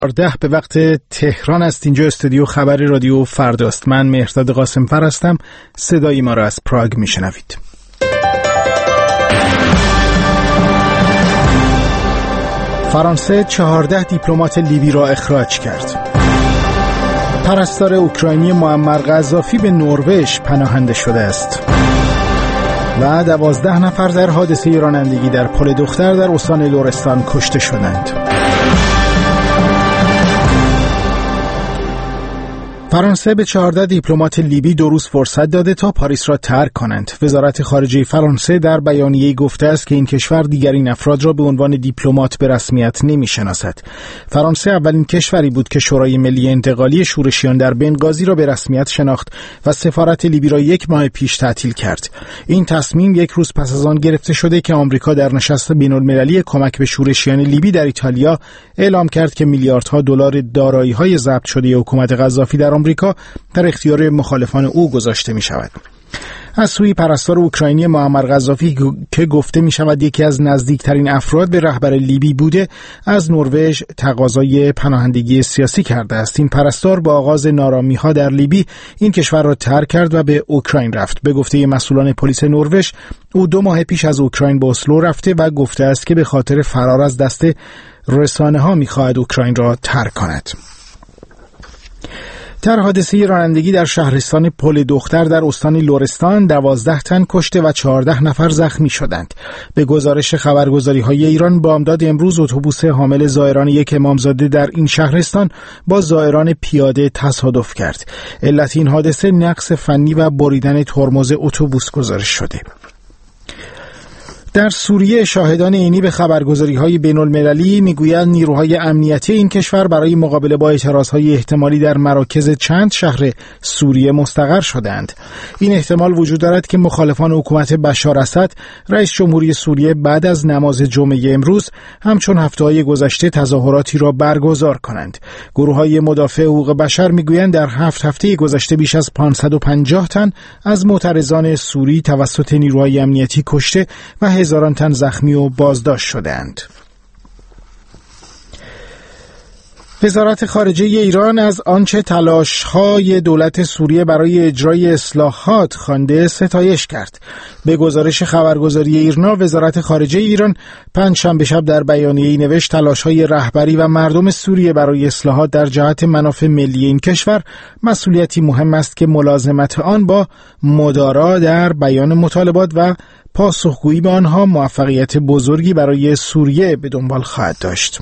14 به وقت تهران است. اینجا استودیو خبری رادیو فرداست. من مهرداد قاسمفر هستم. صدای ما را از پراگ میشنوید. فرانسه 14 دیپلمات لیبی را اخراج کرد. پرستار اوکراینی معمر قذافی به نروژ پناهنده شده است. و 12 نفر در حادثه رانندگی در پل دختر در استان لرستان کشته شدند. فرانسه به 14 دیپلمات لیبی 2 روز فرصت داده تا پاریس را ترک کنند. وزارت خارجه فرانسه در بیانیه‌ای گفته است که این کشور دیگر این افراد را به عنوان دیپلمات به رسمیت نمی‌شناسد. فرانسه اولین کشوری بود که شورای ملی انتقالی شورشیان در بنغازی را به رسمیت شناخت و سفارت لیبی را 1 ماه پیش تعطیل کرد. این تصمیم 1 روز پس از آن گرفته شده که آمریکا در نشست بین‌المللی کمک به شورشیان لیبی در ایتالیا اعلام کرد که میلیاردها دلار دارایی‌های ضبط شده حکومت قذافی در آمریکا در اختیار مخالفان او گذاشته می شود. از سوی پرستار اوکراینی معمر قذافی که گفته می شود یکی از نزدیکترین افراد به رهبر لیبی بوده، از نروژ تقاضای پناهندگی سیاسی کرده است. این پرستار با آغاز نارامی‌ها در لیبی این کشور را ترک کرد و به اوکراین رفت. به گفته مسئولان پلیس نروژ، او 2 ماه پیش از اوکراین به اسلو رفته و گفته است که به خاطر فرار از دست رسانه‌ها می‌خواهد اوکراین را ترک کند. در حادثه رانندگی در شهرستان پل دختر در استان لرستان 12 تن کشته و 14 نفر زخمی شدند. به گزارش خبرگزاری‌های ایران بامداد امروز اتوبوس حامل زائران یک امامزاده در این شهرستان با زائران پیاده تصادف کرد. علت این حادثه نقص فنی و بریدن ترمز اتوبوس گزارش شده. در سوریه شاهدان عینی به خبرگزاری‌های بین‌المللی میگویند نیروهای امنیتی این کشور برای مقابله با اعتراضهای احتمالی در مراکز چند شهر سوریه مستقر شدند. این احتمال وجود دارد که مخالفان حکومت بشار اسد، رئیس جمهوری سوریه، بعد از نماز جمعه امروز همچون هفته‌های گذشته تظاهراتی را برگزار کنند. گروه‌های مدافع حقوق بشر میگویند در 7 هفته گذشته بیش از 550 تن از معترضان سوری توسط نیروهای امنیتی کشته و هزاران تن زخمی و بازداشت شدند. وزارت خارجه ایران از آنچه تلاش‌های دولت سوریه برای اجرای اصلاحات خوانده ستایش کرد. به گزارش خبرگزاری ایرنا، وزارت خارجه ایران پنجشنبه شب در بیانیه‌ای نوشت تلاش‌های رهبری و مردم سوریه برای اصلاحات در جهت منافع ملی این کشور مسئولیتی مهم است که ملازمت آن با مدارا در بیان مطالبات و پاسخگویی به آنها موفقیت بزرگی برای سوریه به دنبال خواهد داشت.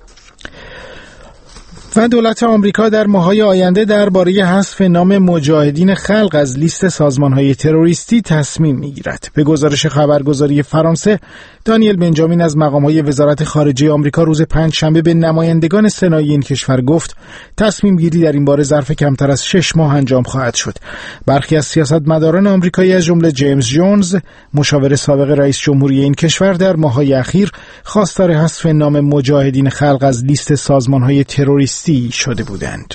و دولت آمریکا در ماه‌های آینده درباره حذف نام مجاهدین خلق از لیست سازمان‌های تروریستی تصمیم می‌گیرد. به گزارش خبرگزاری فرانسه، دانیل بنجامین از مقام‌های وزارت خارجه آمریکا روز پنجشنبه به نمایندگان سنایی این کشور گفت تصمیم گیری در این باره ظرف کمتر از 6 ماه انجام خواهد شد. برخی از سیاستمداران آمریکایی از جمله جیمز جونز، مشاور سابق رئیس جمهوری این کشور، در ماه‌های اخیر خواستار حذف نام مجاهدین خلق از لیست سازمان‌های تروریستی شده بودند.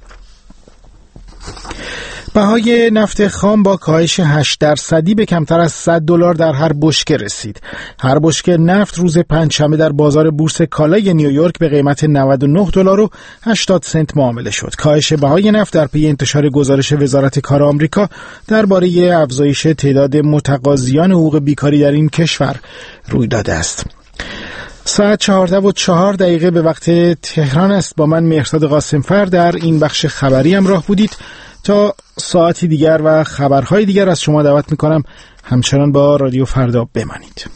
بهای نفت خام با کاهش 8% به کمتر از $100 در هر بشکه رسید. هر بشکه نفت روز پنجشنبه در بازار بورس کالای نیویورک به قیمت $99.80 معامله شد. کاهش بهای نفت در پی انتشار گزارش وزارت کار آمریکا درباره افزایش تعداد متقاضیان حقوق بیکاری در این کشور روی داده است. ساعت 14:04 به وقت تهران است. با من مهرداد قاسمفر در این بخش خبری همراه بودید. تا ساعتی دیگر و خبرهای دیگر از شما دعوت میکنم همچنان با رادیو فردا بمانید.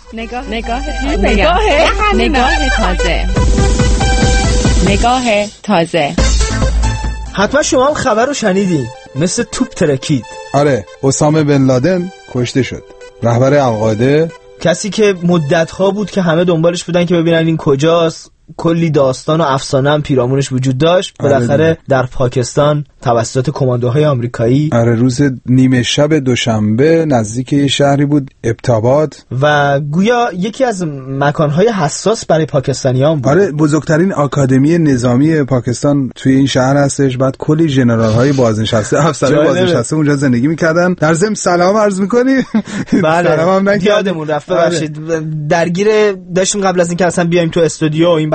نگاه تازه. حتما شما هم خبر رو شنیدین، مثل توپ ترکید. آره، اسامه بن لادن کشته شد. رهبر القاعده، کسی که مدت‌ها بود که همه دنبالش بودن که ببینن این کجاست. کلی داستان و افسانه هم پیرامونش وجود داشت. بالاخره در پاکستان توسط کماندوهای آمریکایی روز نیمه شب دوشنبه نزدیک شهری بود ابتاباد و گویا یکی از مکانهای حساس برای پاکستانیان بود. بزرگترین آکادمی نظامی پاکستان توی این شهر هستش. بعد کلی ژنرال‌های بازنشسته، افسرهای بازنشسته اونجا زندگی می‌کردن. در ضمن سلام عرض می‌کنی؟ بله. سلام هم نکردم. یادمون رفت، ببخشید. درگیر داشتیم قبل از اینکه اصلا بیایم تو استودیو این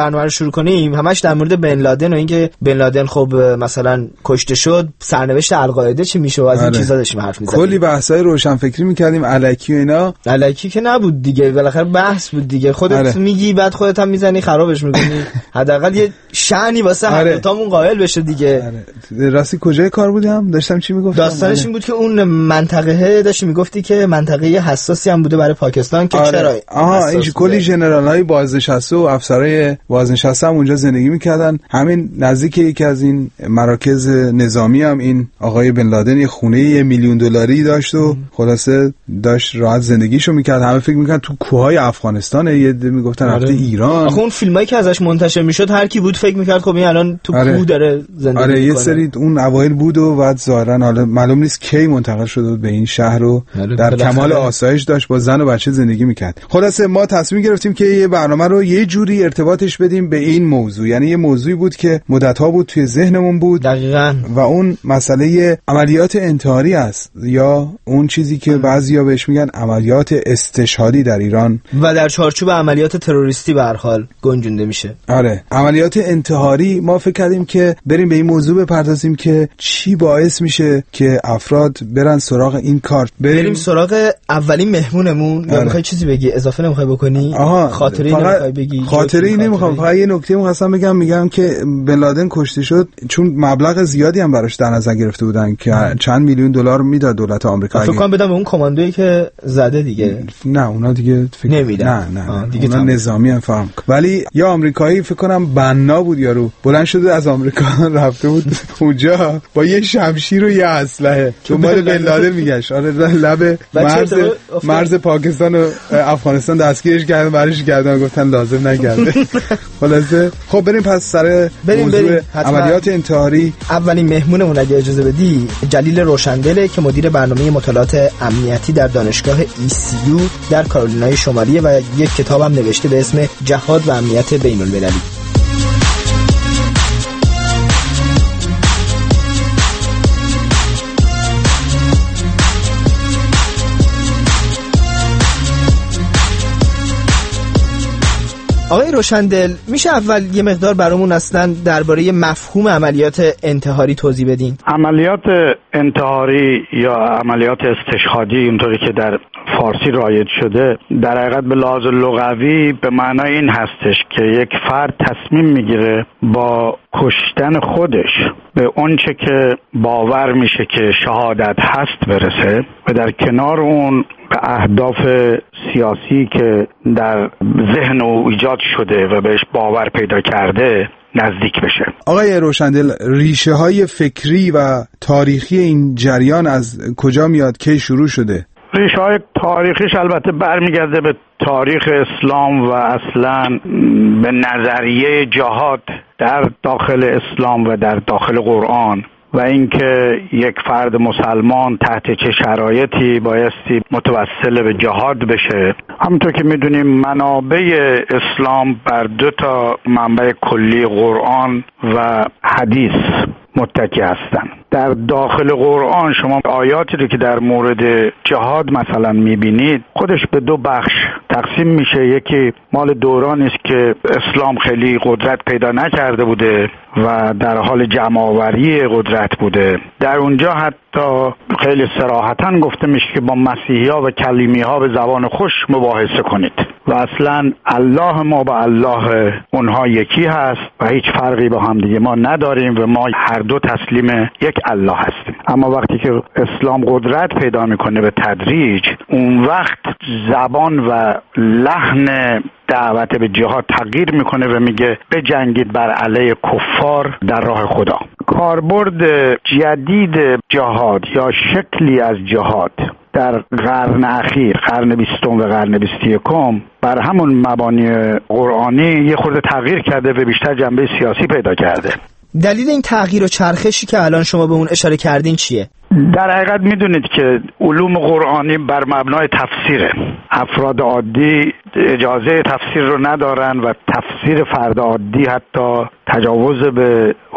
برنامه رو شروع کنیم همش در مورد بن لادن و اینکه بن لادن خب مثلا کشته شد، سرنوشت القاعده چی میشه و از این چیزا داشتیم حرف می‌زدیم. کلی بحثای روشن فکری می‌کردیم، الکی و اینا. الکی که نبود دیگه، بالاخره بحث بود دیگه. خودت میگی بعد خودت هم میزنی خرابش می‌کنی. حداقل یه شأنی واسه هر تامون قائل بشه دیگه. راستی کجای کار بودم؟ داشتم چی میگفتم؟ داستانش این بود که اون منطقه داشتی میگفتی که منطقه حساسی هم بوده برای پاکستان که چرا این کلی ژنرال‌های بازنشسته و افسرهای بازنشسته هم اونجا زندگی می‌کردن. همین نزدیک یکی از این مراکز نظامی هم این آقای بن لادن یه خونه $1 میلیون داشت و خلاصه داشت راحت زندگیشو می‌کرد. همه فکر می‌کردن تو کوههای افغانستان، یه میگفتن رفته ایران. آخه اون فیلمایی که ازش منتشر میشد هر کی بود فکر می‌کرد خب این الان تو کوه داره زندگی می‌کنه. یه سری اون اوایل بود و بعد ظاهرا حالا معلوم نیست کی منتقل شد به این شهر و در کمال آسایش داشت با زن و بچه زندگی می‌کرد. خلاصه ما تصمیم گرفتیم که یه برنامه رو یه جوری ارتباطش بدیم به این موضوع، یعنی یه موضوعی بود که مدت‌ها بود توی ذهنمون بود دقیقاً و اون مسئله عملیات انتحاری است یا اون چیزی که بعضیا بهش میگن عملیات استشهادی در ایران و در چارچوب عملیات تروریستی به هر حال گنجونده میشه. آره عملیات انتحاری. ما فکر کردیم که بریم به این موضوع بپردازیم که چی باعث میشه که افراد برن سراغ این کار. بریم سراغ اولین مهمونمون. یا میخوای چیزی بگی اضافه نمیخوای بکنی؟ خاطره نمیخوای بگی؟ خاطره نمیخوام، فقط یه نکته می‌خواستم میگم که بن لادن کشته شد چون مبلغ زیادی هم براش در نظر گرفته بودن که چند $1 میلیون میداد دولت آمریکا. فکر کنم بدم به اون کماندویی که زده دیگه. نه اونا دیگه فکر نمیدن. نه دیگه اونا نظامی هم فهم. ولی یا آمریکایی فکر کنم بنا بود یارو، بلند شده از آمریکا رفته بود اونجا با یه شمشیر و یه اسلحه دنبال بن لادن میگشت. آره لب مرز پاکستان و افغانستان دستگیرش کردن، برش کردن، گفتن لازم نگرده. خلاصه خب بریم پس سر موضوع عملیات انتحاری. اولین مهمونمون اگه اجازه بدی جلیل روشندله که مدیر برنامه مطالعات امنیتی در دانشگاه ECU در کارولینای شمالی و یک کتابم نوشته به اسم جهاد و امنیت بین المللی. آقای روشندل میشه اول یه مقدار برامون اصلا درباره مفهوم عملیات انتحاری توضیح بدین؟ عملیات انتحاری یا عملیات استشهادی اونطوری که در فارسی رایج شده در حقیقت به لحاظ لغوی به معنای این هستش که یک فرد تصمیم میگیره با کشتن خودش به اونچه که باور میشه که شهادت هست برسه و در کنار اون به اهداف سیاسی که در ذهن او ایجاد شده و بهش باور پیدا کرده نزدیک بشه. آقای روشندل ریشه های فکری و تاریخی این جریان از کجا میاد؟ کی شروع شده؟ ریشه های تاریخیش البته برمیگرده به تاریخ اسلام و اصلا به نظریه جهاد در داخل اسلام و در داخل قرآن و اینکه یک فرد مسلمان تحت چه شرایطی بایستی متوسل به جهاد بشه. همونطور که میدونیم منابع اسلام بر 2 منبع کلی قرآن و حدیث متکی هستن. در داخل قرآن شما آیاتی رو که در مورد جهاد مثلا میبینید خودش به 2 بخش تقسیم میشه. یکی مال دورانی است که اسلام خیلی قدرت پیدا نکرده بوده و در حال جمع‌آوری قدرت بوده. در اونجا حتی خیلی صراحتاً گفته میشه که با مسیحی‌ها و کلیمی‌ها به زبان خوش مباحثه کنید و اصلا الله ما با الله اونها یکی هست و هیچ فرقی با هم دیگه ما نداریم و ما هر 2 تسلیم یک الله هستیم. اما وقتی که اسلام قدرت پیدا میکنه به تدریج اون وقت زبان و لحن دعوت به جهاد تغییر میکنه و میگه بجنگید بر علیه کفار در راه خدا. کاربرد جدید جهاد یا شکلی از جهاد در قرن اخیر، قرن 20 و قرن 21 بر همون مبانی قرآنی یه خورده تغییر کرده و بیشتر جنبه سیاسی پیدا کرده. دلیل این تغییر و چرخشی که الان شما به اون اشاره کردین چیه؟ در حقیقت میدونید که علوم قرآنی بر مبنای تفسیره. افراد عادی اجازه تفسیر رو ندارن و تفسیر فرد عادی حتی تجاوز به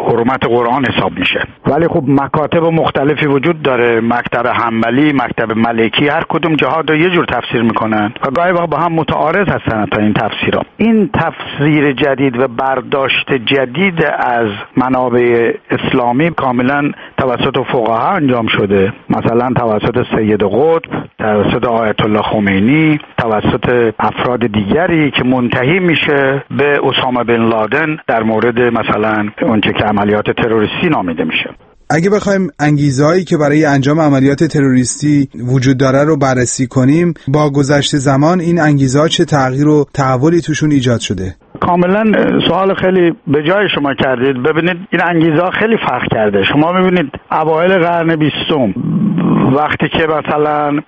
حرمت قرآن حساب میشه. ولی خب مکاتب مختلفی وجود داره، مکتب حنبلی، مکتب مالکی، هر کدوم جهاد رو یه جور تفسیر میکنن و گاهی وقت با هم متعارض هستن تا این تفسیرها. این تفسیر جدید و برداشت جدید از منابع اسلامی کاملا توسط فقها انجام شده، مثلا توسط سید قطب، توسط آیت الله خمینی، توسط افراد دیگری که منتهی میشه به اسامه بن لادن در مورد مثلا اونچه که عملیات تروریستی نامیده میشه. اگه بخوایم انگیزه‌هایی که برای انجام عملیات تروریستی وجود داره رو بررسی کنیم، با گذشت زمان این انگیزه‌ها چه تغییر و تحولی توشون ایجاد شده؟ کاملا سوال خیلی به جای شما کردید. ببینید این انگیزه‌ها خیلی فرق کرده. شما می‌بینید اوایل قرن 20 وقتی که مثلا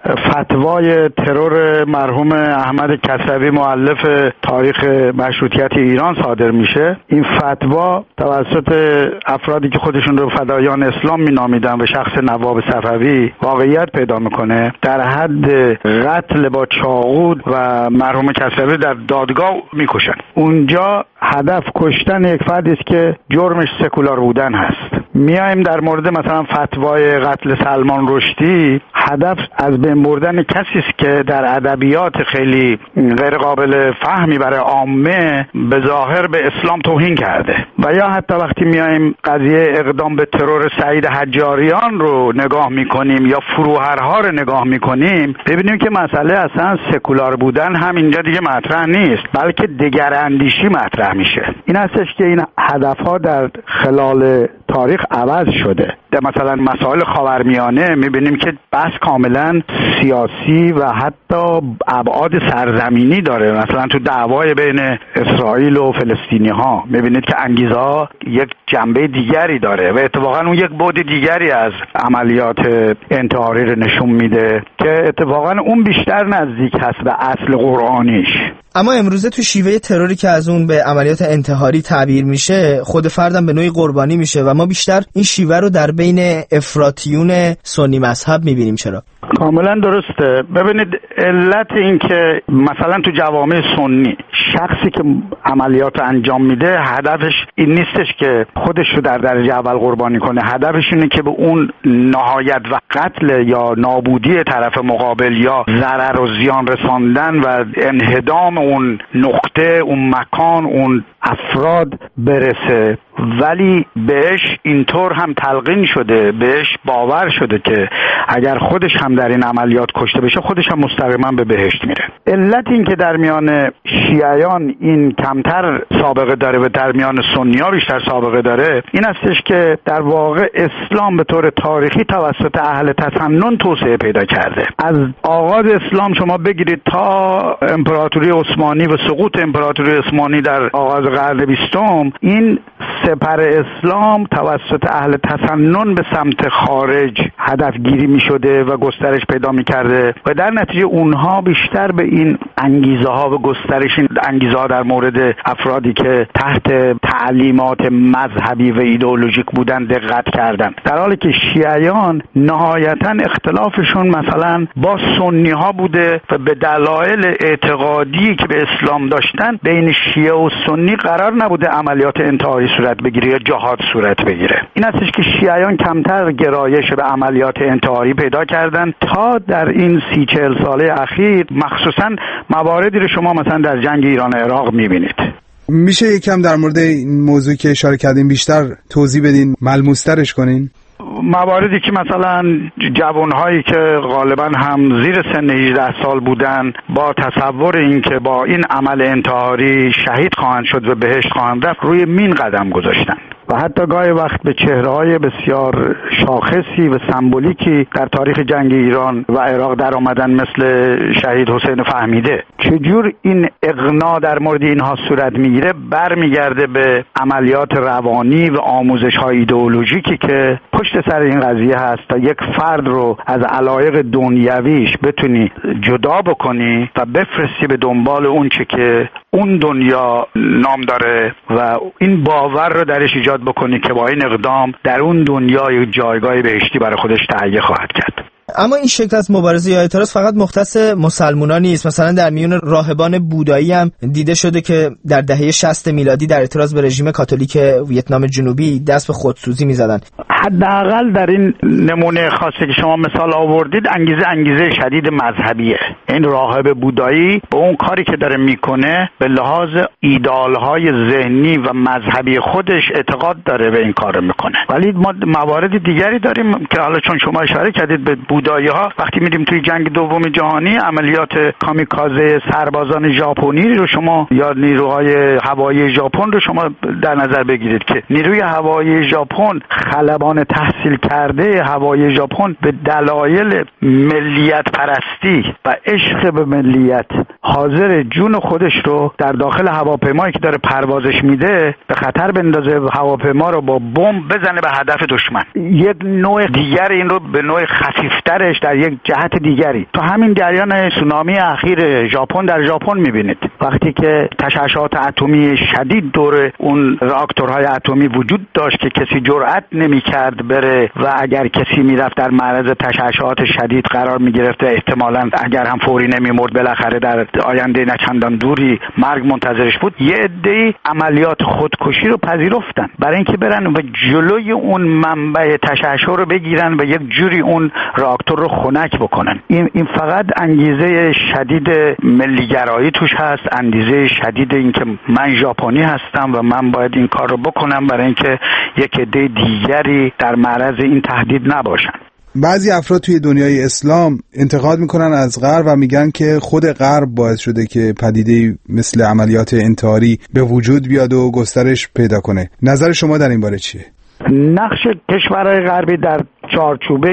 فتوای ترور مرحوم احمد کسروی مؤلف تاریخ مشروطیت ایران صادر میشه، این فتوا توسط افرادی که خودشون رو فدایان اسلام مینامیدن و شخص نواب صفوی واقعیت پیدا میکنه. در حد قتل با چاقو و مرحوم کسروی در دادگاه میکشن. اونجا هدف کشتن یک فردی است که جرمش سکولار بودن هست. میایم در مورد مثلا فتوای قتل سلمان رشدی، هدف از بین بردن کسی است که در ادبیات خیلی غیر قابل فهمی برای عامه به ظاهر به اسلام توهین کرده. و یا حتی وقتی میایم قضیه اقدام به ترور سعید حجاریان رو نگاه میکنیم یا فروهرها رو نگاه میکنیم، ببینیم که مسئله اصلا سکولار بودن هم اینجا دیگه مطرح نیست، بلکه دگراندیشی مطرح میشه. این هستش که این هدفها در خلال تاریخ عوض شده. در مثلا مسائل خاورمیانه میبینیم که بحث کاملا سیاسی و حتی ابعاد سرزمینی داره. مثلا تو دعوای بین اسرائیل و فلسطینی ها میبینید که انگیزه ها یک جنبه دیگری داره و اتفاقا اون یک بعد دیگری از عملیات انتحاری رو نشون میده که اتفاقا اون بیشتر نزدیک هست به اصل قرآنیش. اما امروزه تو شیوه تروری که از اون به عملیات انتحاری تعبیر میشه، خود فردم به نوعی قربانی میشه و ما بیشتر این شیوه رو در بین افراطیون سنی مذهب میبینیم. چرا؟ کاملا درسته. ببینید علت این که مثلا تو جوامع سنی شخصی که عملیات انجام میده هدفش این نیستش که خودش رو در درجه اول قربانی کنه، هدفش اینه که به اون نهایت و قتل یا نابودی طرف مقابل یا ضرر و زیان رساندن و انهدام اون نقطه، اون مکان، اون افراد برسه. ولی بهش اینطور هم تلقین شده، بهش باور شده که اگر خودش هم در این عملیات کشته بشه خودش هم مستقیما به بهشت میره. علت این که در میان شیعیان این کمتر سابقه داره و در میان سنی‌ها بیشتر سابقه داره این هستش که در واقع اسلام به طور تاریخی توسط اهل تسنن توسعه پیدا کرده. از آغاز اسلام شما بگیرید تا امپراتوری عثمانی و سقوط امپراتوری عثمانی در آغاز قرن 20 این سپر اسلام توسط اهل تسنن به سمت خارج هدف گیری می شده و گسترش پیدا می کرده و در نتیجه اونها بیشتر به این انگیزه ها و گسترش این انگیزه ها در مورد افرادی که تحت تعلیمات مذهبی و ایدئولوژیک بودن دقت کردن، در حالی که شیعیان نهایتا اختلافشون مثلا با سنی ها بوده و به دلایل اعتقادی که به اسلام داشتن بین شیعه و سنی قرار نبوده عملیات انتحاری صورت بگیره یا جهاد صورت بگیره. این هستش که شیعیان کمتر گرایش به عملیات انتحاری پیدا کردن تا در این 30-40 ساله اخیر، مخصوصا مواردی رو شما مثلا در جنگ ایران و عراق میبینید. میشه یکم در مورد این موضوع که اشاره کردین بیشتر توضیح بدین، ملموس‌ترش کنین؟ مواردی که مثلا جوانهایی که غالبا هم زیر سن 18 سال بودن با تصور این که با این عمل انتحاری شهید خواهند شد و بهشت خواهند رفت روی مین قدم گذاشتن و حتی گاهی وقت به چهره‌های بسیار شاخصی و سمبولیکی در تاریخ جنگ ایران و عراق در آمدن مثل شهید حسین فهمیده. چجور این اغنا در مورد اینها صورت میگیره برمیگرده به عملیات روانی و آموزش‌های ایدئولوژیکی که پشت سر این قضیه هست تا یک فرد رو از علایق دنیویش بتونی جدا بکنی و بفرستی به دنبال اون چه که اون دنیا نام داره و این باور رو درش ایجاد بکنی که با این اقدام در اون دنیا یک جایگاه بهشتی برای خودش تهیه خواهد کرد. اما این شکل از مبارزه یا اعتراض فقط مختص مسلمانان نیست. مثلا در میون راهبان بودایی هم دیده شده که در دهه 60 میلادی در اعتراض به رژیم کاتولیک ویتنام جنوبی دست به خودسوزی می‌زدن. حداقل در این نمونه خاصی که شما مثال آوردید انگیزه شدید مذهبیه. این راهب بودایی به اون کاری که داره میکنه به لحاظ ایدئال‌های ذهنی و مذهبی خودش اعتقاد داره به این کارو میکنه. ولی ما موارد دیگری داریم که حالا چون شما اشاره کردید به بودایی‌ها، وقتی می‌ریم توی جنگ دوم جهانی عملیات کامیکازه سربازان ژاپنی رو شما یا نیروهای هوایی ژاپن رو شما در نظر بگیرید که نیروی هوایی ژاپن، خلبان تحصیل کرده هوایی ژاپن به دلایل ملیت پرستی و عشق به ملیت حاضر جون خودش رو در داخل هواپیمایی که داره پروازش میده به خطر بندازه، هواپیما رو با بمب بزنه به هدف دشمن. یک نوع دیگر این رو به نوع خفیفترش در یک جهت دیگری تو همین جریان سونامی اخیر ژاپن در ژاپن میبینید. وقتی که تشعشعات اتمی شدید دور اون راکتورهای اتمی وجود داشت که کسی جرأت نمی‌کرد بره و اگر کسی میرفت در معرض تشعشعات شدید قرار می‌گرفت احتمالاً اگر هم فوری نمی‌مرد بالاخره در آینده نچندان دوری مرگ منتظرش بود. یه عده‌ای عملیات خودکشی رو پذیرفتن برای اینکه برن و جلوی اون منبع تشعشع رو بگیرن و یک جوری اون راکتور رو خنک بکنن. این فقط انگیزه شدید ملیگرایی توش هست، انگیزه شدید اینکه من ژاپنی هستم و من باید این کار رو بکنم برای اینکه یک عده دیگری در معرض این تهدید نباشن. بعضی افراد توی دنیای اسلام انتقاد میکنن از غرب و میگن که خود غرب باعث شده که پدیده مثل عملیات انتحاری به وجود بیاد و گسترش پیدا کنه. نظر شما در این باره چیه؟ نقش کشورهای غربی در چارچوبه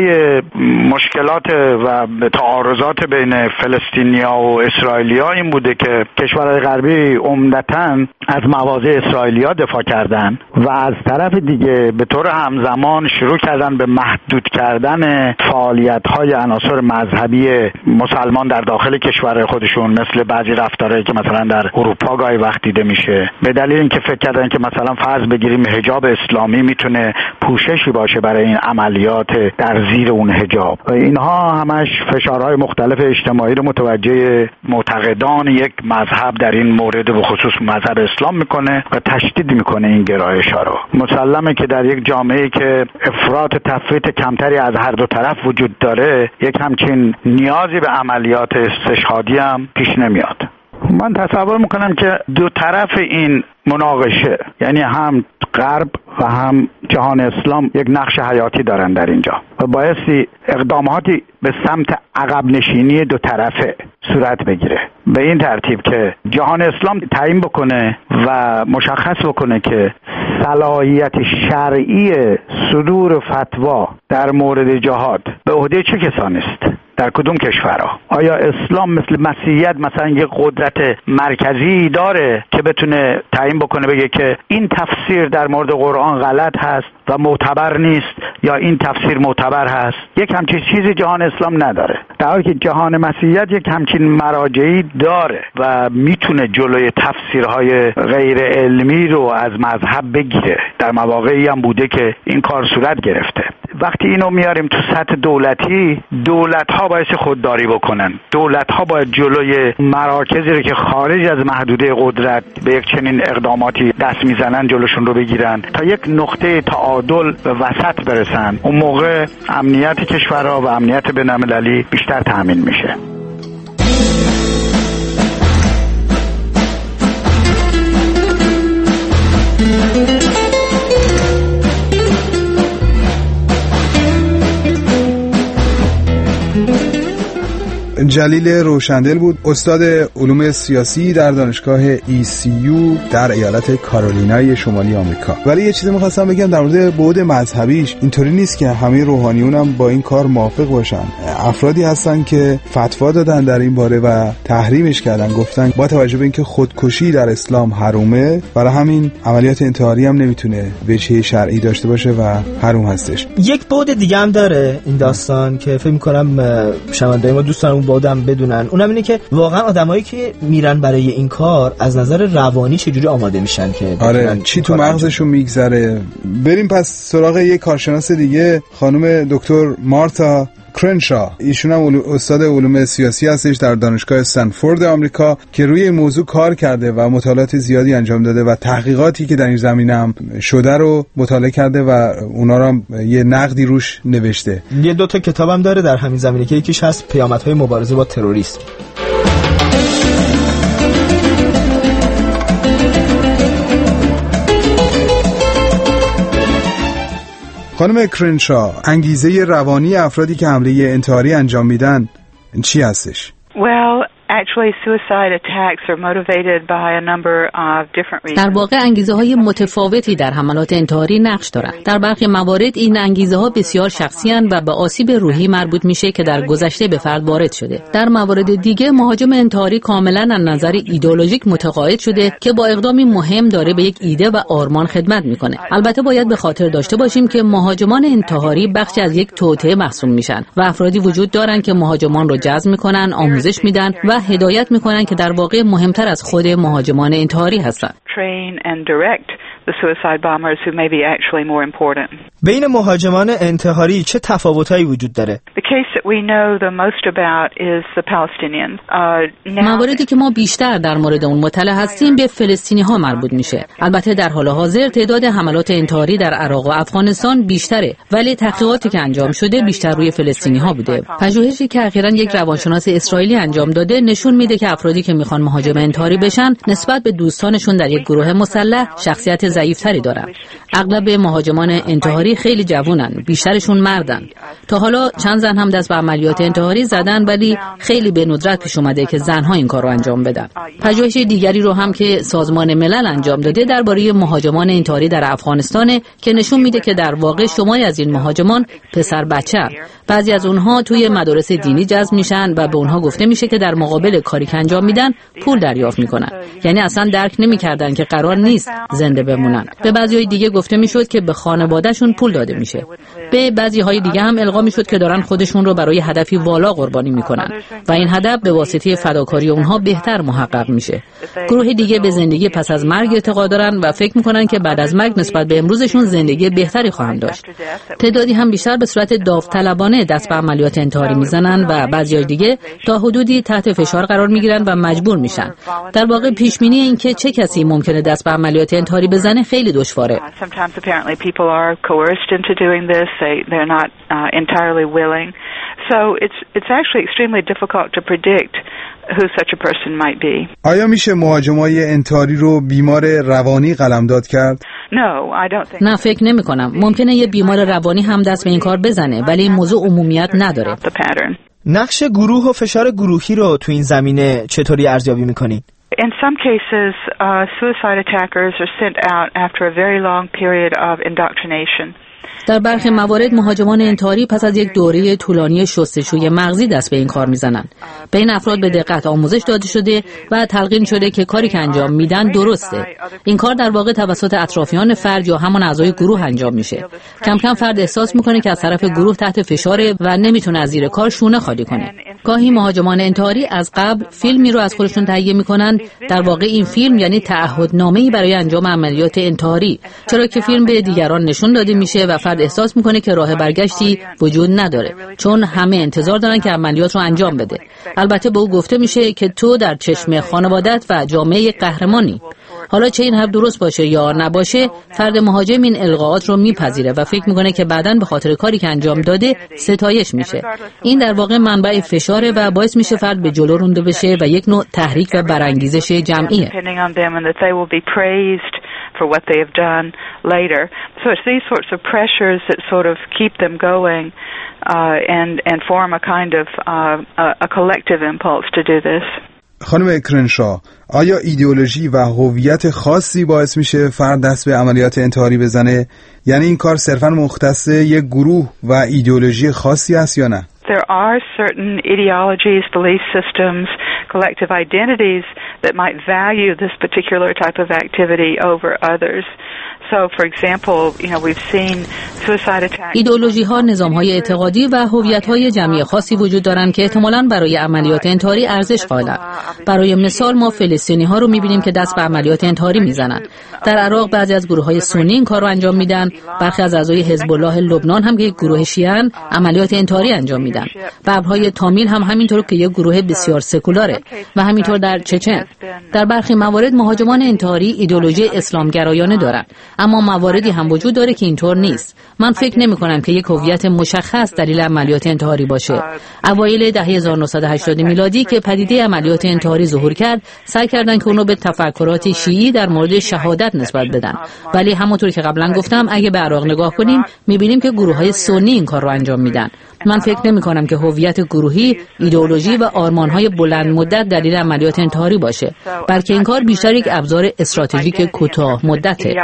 مشکلات و تعارضات بین فلسطینیا و اسرائیلیا این بوده که کشورهای غربی عمدتاً از مواضع اسرائیلیا دفاع کردن و از طرف دیگه به طور همزمان شروع کردن به محدود کردن فعالیت‌های عناصر مذهبی مسلمان در داخل کشورهای خودشون، مثل بعضی رفتارهایی که مثلا در اروپا گاهی وقت دیده میشه، به دلیل اینکه فکر کردن که مثلا فرض بگیریم حجاب اسلامی میتونه پوششی باشه برای این عملیات در زیر اون حجاب. و اینها همش فشارهای مختلف اجتماعی رو متوجه معتقدان یک مذهب در این مورد و خصوص مذهب اسلام میکنه و تشدید میکنه این گرایش‌ها رو. مسلمه که در یک جامعه‌ای که افراط تفریط کمتری از هر دو طرف وجود داره، یک همچین نیازی به عملیات استشهادی هم پیش نمیاد. من تصور میکنم که دو طرف این مناقشه، یعنی هم غرب و هم جهان اسلام، یک نقش حیاتی دارن در اینجا و بایستی اقداماتی به سمت عقب نشینی دو طرفه صورت بگیره، به این ترتیب که جهان اسلام تعیین بکنه و مشخص بکنه که صلاحیت شرعی صدور فتوا در مورد جهاد به عهده چه کسانی است، در کدوم کشورها. آیا اسلام مثل مسیحیت مثلا یک قدرت مرکزی داره که بتونه تعیین بکنه بگه که این تفسیر در مورد قرآن غلط هست و معتبر نیست یا این تفسیر معتبر هست؟ یک همچین چیزی جهان اسلام نداره، در حالی که جهان مسیحیت یک همچین مراجعی داره و میتونه جلوی تفسیرهای غیر علمی رو از مذهب بگیره. در مواقعی هم بوده که این کار صورت گرفته. وقتی اینو میاریم تو سطح دولتی، دولت‌ها باید خودداری بکنن. دولت‌ها باید جلوی مراکزی رو که خارج از محدوده قدرت به یک چنین اقداماتی دست میزنن جلوشون رو بگیرن تا یک نقطه تعادل به وسط برسن. اون موقع امنیت کشورها و امنیت بین‌المللی بیشتر تأمین میشه. جلیل روشندل بود، استاد علوم سیاسی در دانشگاه ECU در ایالت کارولینای شمالی آمریکا. ولی یه چیزی می‌خواستم بگم در مورد بعد مذهبیش. اینطوری نیست که همه روحانیون هم با این کار موافق باشن. افرادی هستن که فتوا دادن در این باره و تحریمش کردن، گفتن با توجه به اینکه خودکشی در اسلام حرومه، برای همین عملیات انتحاری هم نمیتونه وجه شرعی داشته باشه و حروم هستش. یک بعد دیگه هم داره این داستان که فکر می‌کنم شنونده‌های ما دوستان بودم بدونن، اونم اینه که واقعا آدمایی که میرن برای این کار از نظر روانی چجوری آماده میشن که آره چی تو مغزشون میگذره. بریم پس سراغ یک کارشناس دیگه، خانم دکتر مارتا کرنشا. ایشون هم استاد علوم سیاسی هستش در دانشگاه استنفورد آمریکا که روی این موضوع کار کرده و مطالعات زیادی انجام داده و تحقیقاتی که در این زمینه هم شده رو مطالعه کرده و اونا رو یه نقدی روش نوشته. یه 2 تا کتابم داره در همین زمینه که یکیش هست پیامدهای مبارزه با تروریسم. خانم کرنشا، انگیزه روانی افرادی که حمله انتحاری انجام میدن چی هستش؟ در واقع انگیزه‌های متفاوتی در حملات انتحاری نقش دارند. در برخی موارد این انگیزه‌ها بسیار شخصی اند و به آسیب روحی مربوط میشه که در گذشته به فرد وارد شده. در موارد دیگه مهاجم انتحاری کاملاً از نظر ایدئولوژیک متقاعد شده که با اقدامی مهم داره به یک ایده و آرمان خدمت میکنه. البته باید به خاطر داشته باشیم که مهاجمان انتحاری بخشی از یک توطئه محسوب میشن و افرادی وجود دارن که مهاجمان رو جذب میکنن، آموزش میدن و هدایت میکنن که در واقع مهمتر از خود مهاجمان انتحاری هستن. بین مهاجمان انتحاری چه تفاوتایی وجود داره؟ مواردی که ما بیشتر در مورد اون مطلع هستیم به فلسطینی ها مربوط میشه. البته در حال حاضر تعداد حملات انتحاری در عراق و افغانستان بیشتره، ولی تحقیقاتی که انجام شده بیشتر روی فلسطینی ها بوده. پژوهشی که اخیراً یک روانشناس اسرائیلی انجام داده نشون میده که افرادی که میخوان مهاجم انتحاری بشن نسبت به دوستانشون در یک گروه مسلح شخصیت ضعیف‌تری دارن. اغلب مهاجمان انتحاری خیلی جوانن، بیشترشون مردن. تا حالا چند زن هم دست به عملیات انتحاری زدن، ولی خیلی به ندرت پیش اومده که زنها این کارو انجام بدن. پژوهش دیگری رو هم که سازمان ملل انجام داده درباره مهاجمان انتحاری در افغانستان که نشون میده که در واقع شماری از این مهاجمان پسر بچه‌ان. بعضی از اونها توی مدارس دینی جذب میشن و به اونها گفته میشه که در مقابل کاری که انجام میدن پول دریافت میکنن. یعنی اصلا درک نمیکردن که قرار نیست زنده بمونن. به بعضی‌های دیگه گفته میشد که به خانواده‌شون پول داده میشه. به بعضی‌های دیگه هم القا میشد که دارن خودشون رو برای هدفی والا قربانی میکنن و این هدف به واسطه فداکاری اونها بهتر محقق میشه. گروه دیگه به زندگی پس از مرگ اعتقاد دارن و فکر میکنن که بعد از مرگ نسبت به امروزشون زندگی بهتری خواهند داشت. تعدادی هم بیشتر به صورت داوطلبانه دست به عملیات انتحاری میزنن و بعضی‌های دیگه تا حدودی تحت فشار قرار میگیرن و مجبور میشن. در واقع پیش بینی این که چه کسی ممکنه دست به عملیات انتحاری بزنه خیلی دشواره. آیا میشه مهاجمای انتحاری رو بیمار روانی قلمداد کرد؟ نه، فکر نمی کنم. ممکنه یه بیمار روانی هم دست به این کار بزنه، ولی این موضوع عمومیت نداره. نقش گروه و فشار گروهی رو تو این زمینه چطوری ارزیابی میکنین؟ In some cases, suicide attackers are sent out after a very long period of indoctrination. در برخی موارد مهاجمان انتحاری پس از یک دوره طولانی شستشوی مغزی دست به این کار میزنن. به این افراد به دقت آموزش داده شده و تلقین شده که کاری که انجام میدن درسته. این کار در واقع توسط اطرافیان فرد یا همان اعضای گروه انجام میشه. کم کم فرد احساس میکنه که از طرف گروه تحت فشاره و نمیتونه از زیر کار شونه خالی کنه. گاهی مهاجمان انتحاری از قبل فیلمی رو از خودشون تهیه میکنن. در واقع این فیلم یعنی تعهدنامه‌ای برای انجام عملیات انتحاری، چرا که فیلم به دیگران نشون داده میشه و فرد احساس میکنه که راه برگشتی وجود نداره، چون همه انتظار دارن که عملیات رو انجام بده. البته به او گفته میشه که تو در چشم خانوادت و جامعه قهرمانی. حالا چه این حرف درست باشه یا نباشه، فرد مهاجم این القاءات رو میپذیره و فکر میکنه که بعداً به خاطر کاری که انجام داده ستایش میشه. این در واقع منبع فشاره و باعث میشه فرد به جلو رونده بشه و یک نوع تحریک و برانگیزش جمعیه. for what they have done later. So it's these sorts of pressures that sort of keep them going and form a kind of a collective impulse to do this. خانم کرنشا، آیا ایدئولوژی و هویت خاصی باعث میشه فرد دست به عملیات انتحاری بزنه؟ یعنی این کار صرفاً مختص یک گروه و ایدئولوژی خاصی است یا نه؟ There are certain ideologies, belief systems, collective identities that might value this particular type of activity over others. So, for example, we've seen suicide attacks. ایدئولوژی‌ها، نظام‌های اعتقادی و هویت‌های جمعی خاصی وجود دارند که احتمالاً برای عملیات انتحاری ارزش قائلند. برای مثال ما فلسطینی‌ها رو می‌بینیم که دست به عملیات انتحاری می‌زنند. در عراق بعضی از گروه‌های سنی این کار رو انجام میدن. برخی از اعضای حزب الله لبنان هم که یک گروه شیعه‌اند عملیات انتحاری انجام میدن. ببرهای تامیل هم همینطور که یک گروه بسیار سکولاره و همینطور در چچن. در برخی موارد مهاجمان انتحاری ایدئولوژی اسلامگرایانه دارند. اما مواردی هم وجود داره که اینطور نیست. من فکر نمی‌کنم که یک هویت مشخص دلیل عملیات انتحاری باشه. اوایل دهه 1980 میلادی که پدیده عملیات انتحاری ظهور کرد، سعی کردن که اونو به تفکرات شیعی در مورد شهادت نسبت بدن. ولی همونطور که قبلا گفتم، اگه به عراق نگاه کنیم، می‌بینیم که گروه‌های سنی این کار رو انجام میدن. من فکر نمی‌کنم که هویت گروهی، ایدئولوژی و آرمان‌های بلند مدت دلیل عملیات انتحاری باشه، بلکه این کار بیشتر یک ابزار استراتژیک کوتاه مدته.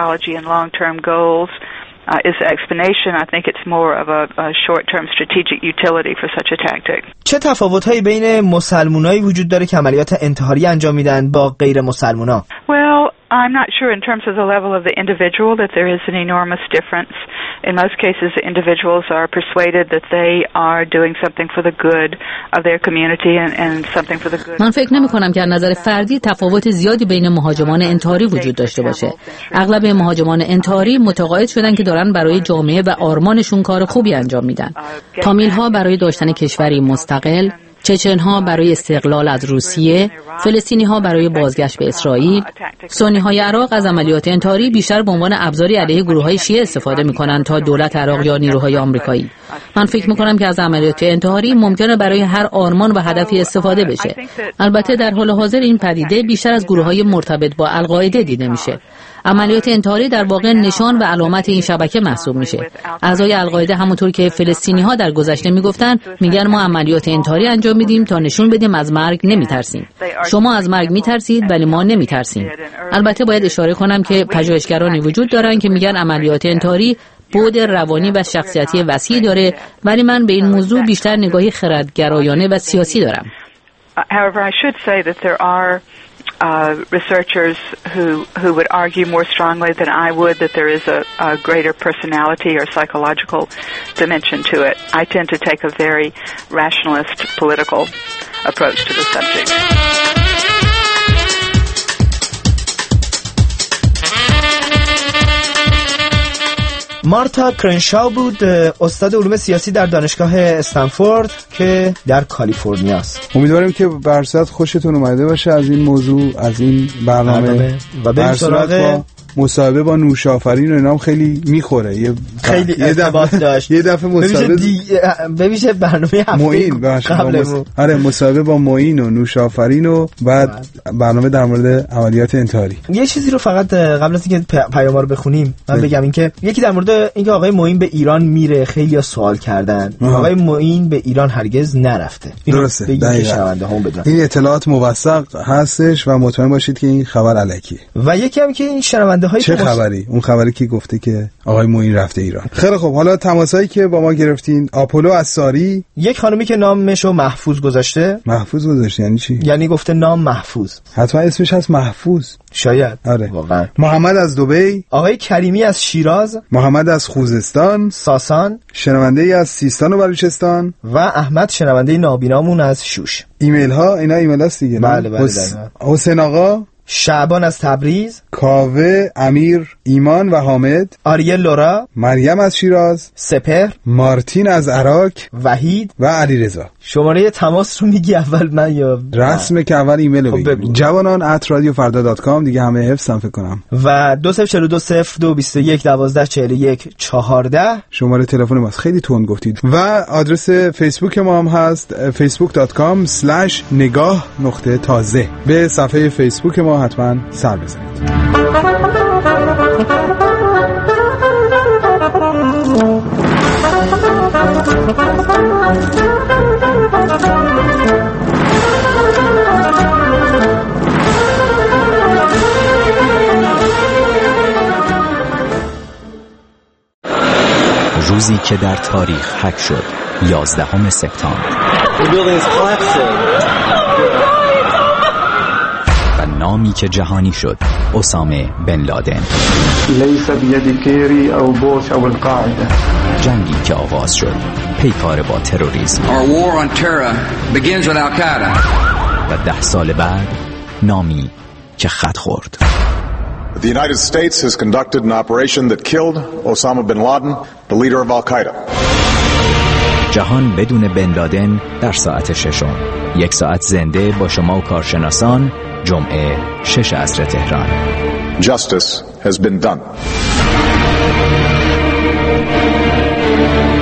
Is the explanation. I think it's more of a short-term strategic utility for such a tactic. چه تفاوت‌هایی بین مسلمانایی وجود داره که عملیات انتحاری انجام میدن با غیر مسلمانا؟ Well, I'm not sure in terms of the level of the individual that there is an enormous difference. In most cases, the individuals are persuaded that they are doing something for the good of their community and something for the good. من فکر نمی‌کنم که از نظر فردی تفاوت زیادی بین مهاجمان انتحاری وجود داشته باشه. اغلب مهاجمان انتحاری متقاعد شدن که دارن برای جامعه و آرمانشون کار خوبی انجام میدن. تامیل‌ها برای داشتن کشوری مستقل، چچن‌ها برای استقلال از روسیه، فلسطینی‌ها برای بازگشت به اسرائیل. سنی‌های عراق از عملیات انتحاری بیشتر به عنوان ابزاری علیه گروه‌های شیعه استفاده می‌کنند تا دولت عراق یا نیروهای آمریکایی. من فکر می‌کنم که از عملیات انتحاری ممکنه برای هر آرمان و هدفی استفاده بشه. البته در حال حاضر این پدیده بیشتر از گروه‌های مرتبط با القاعده دیده میشه. عملیات انتحاری در واقع نشان و علامت این شبکه محسوب میشه. اعضای القاعده همونطور که فلسطینی‌ها در گذشته میگفتن، میگن ما عملیات انتحاری انجام میدیم تا نشون بدیم از مرگ نمیترسیم. شما از مرگ میترسید ولی ما نمیترسیم. البته باید اشاره کنم که پژوهشگرانی وجود دارن که میگن عملیات انتحاری بعد روانی و شخصیتی وسیعی داره، ولی من به این موضوع بیشتر نگاهی خردگرایانه و سیاسی دارم. However, I should say that there are researchers who would argue more strongly than I would that there is a greater personality or psychological dimension to it. I tend to take a very rationalist political approach to the subject. مارتا کرنشاو بود، استاد علوم سیاسی در دانشگاه استنفورد که در کالیفرنیا است. امیدواریم که به هر صورت خوشتون اومده باشه از این موضوع، از این برنامه و بریم سراغ مصاحبه با نوشافرین و اینا هم خیلی میخوره. خیلی ارتباط داشت. یه دفعه مصاحبه ببیشه برنامه معین آره مصاحبه با معین و نوشافرین و بعد برنامه در مورد عملیات انتحاری. یه چیزی رو فقط قبل از اینکه پیام رو بخونیم من بگم، اینکه یکی در مورد اینکه آقای معین به ایران میره خیلی سوال کردن. آقای معین به ایران هرگز نرفته. درسته. این اطلاعات موثق هستش و مطمئن باشید که این خبر الکیه. و یکی هم که این چه خبری؟ اون خبری که گفته که آقای معین رفته ایران. خیلی خب، حالا تماسایی که با ما گرفتین. آپولو اساری، یک خانمی که نامشو محفوظ گذاشته. محفوظ گذاشته یعنی چی؟ یعنی گفته نام محفوظ. حتما اسمش هست محفوظ. شاید. آره. واقعا. محمد از دبی، آقای کریمی از شیراز، محمد از خوزستان، ساسان، شنونده از سیستان و بلوچستان و احمد شنونده نابینامون از شوش. ایمیل ها اینا ایمیل هست دیگه. بله. حسین آقا، شعبان از تبریز، کاوه، امیر، ایمان و حامد، آریل لورا، مریم از شیراز، سپهر، مارتین از عراق، وحید و علیرضا. شماره تماس رو میگی اول من یا رسمه که اول ایمیل رو بگی. جوانان@radiofarda.com دیگه همه حفظم فکر کنم. و 20420221124114 شماره تلفن ماست. خیلی تون گفتید. و آدرس فیسبوک ما هم هست facebook.com/نگاه_تازه. به صفحه فیسبوک ما حتما سر بزنید. روزی که در تاریخ حک شد، 11 سپتامبر، و نامی که جهانی شد، اسامه بن لادن. لیس بید کیری او بوش او القاعده. جنگی که آغاز شد پیکار با تروریسم. Our war on terror begins with Al-Qaeda. و 10 سال بعد نامی که خط خورد. The United States has conducted an operation that killed Osama bin Laden, the leader of Al-Qaeda. جهان بدون بن لادن در ساعت 6. 1 ساعت زنده با شما و کارشناسان. جمعه 6 عصر تهران. Justice has been done.